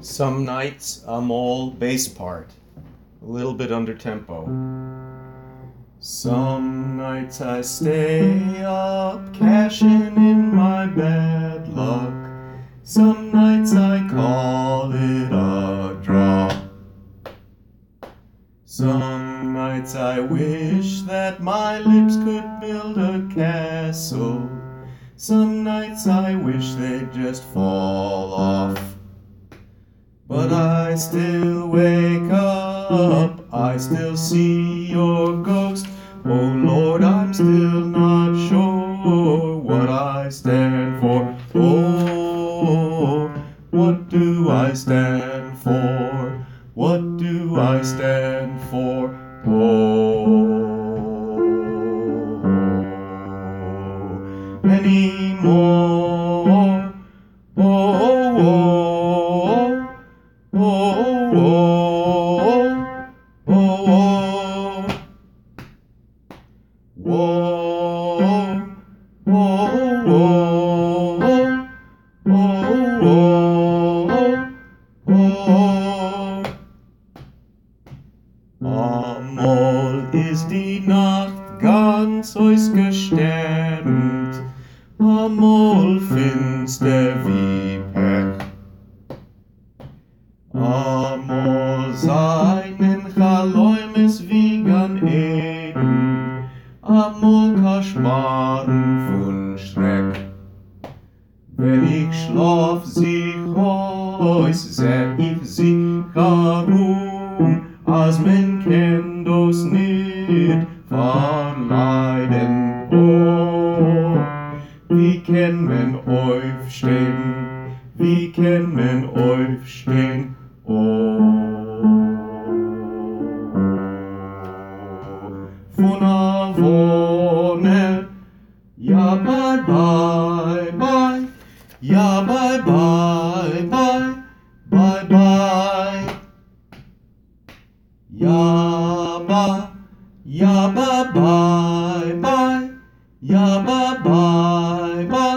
Some nights I'm all bass part, a little bit under tempo. Some nights I stay up, cashing in my bad luck. Some nights I call it a draw. Some nights I wish that my lips could build a castle. Some nights I wish they'd just fall off. But I still wake up, I still see your ghost. Oh Lord, I'm still not sure what I stand for. Oh, what do I stand for? What do I stand for? Oh, anymore. Oh, oh, oh, oh, oh, whoa, whoa, whoa. Amol ist die Nacht ganz ausgesternt, amol finster wie Pech. Amol seinen Chaläumes wie Gan Eden, amol Kaschmaren von Schreck. Wenn ich schlaf sich heus, seh ich sich herum, als men kennt uns nicht verleiden. Oh, wie kann men aufstehen, wie kann men aufstehen? Oh, von a Wohne, ja bye bye bye, ja bye bye bye, bye bye. Ja ba bye bye, ja ba bye bye.